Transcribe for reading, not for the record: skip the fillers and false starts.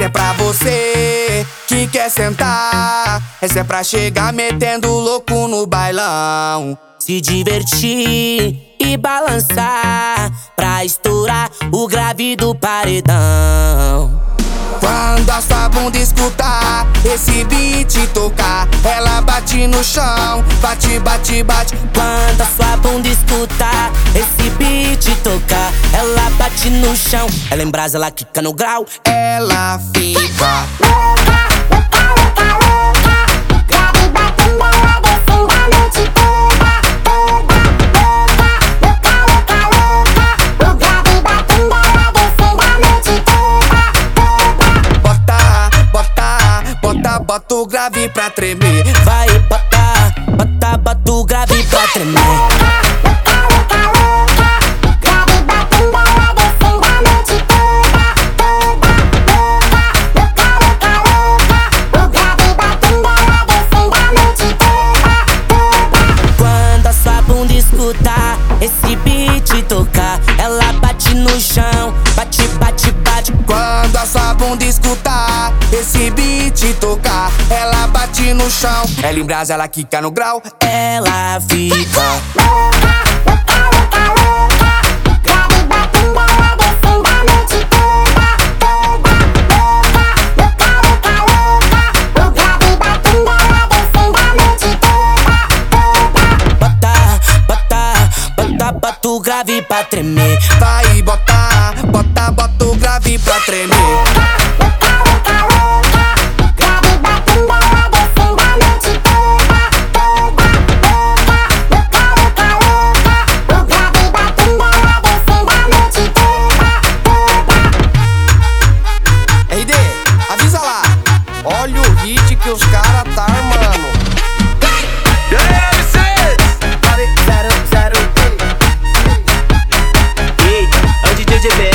Essa é pra você que quer sentar. Essa é pra chegar metendo louco no bailão, se divertir e balançar pra estourar o grave do paredão. Quando a sua bunda escutar esse beat tocar, ela bate no chão, bate, bate, bate. Quando a sua bunda escutar esse beat tocar, ela bate no chão. Ela embrasa, ela quica no grau, ela fica louca, louca, louca, louca. Grave batendo, ela descendo a noite toda, toda, louca, louca, louca, louca. O grave batendo, ela descendo a noite toda, toda. Bota o grave pra tremer. vai, bota o grave pra tremer. Esse beat tocar, ela bate no chão, bate, bate, bate. Quando a sua bunda escutar esse beat tocar, ela bate no chão. Ela embrasa, ela quica no grau, ela fica louca, louca, louca, louca. Grave batendo, ela descendo a noite toda, toda, louca, louca, louca, louca. O grave batendo, ela descendo a noite toda, toda. Bota o grave pra tremer. vai, bota o grave pra tremer. Louca, louca, louca. Grave batendo, ela descendo a noite toda, toda, louca, louca, louca. O grave batendo, ela descendo a noite toda, toda. RD, avisa lá, olha o hit que os cara tá armando. Eita, é o DJ GB.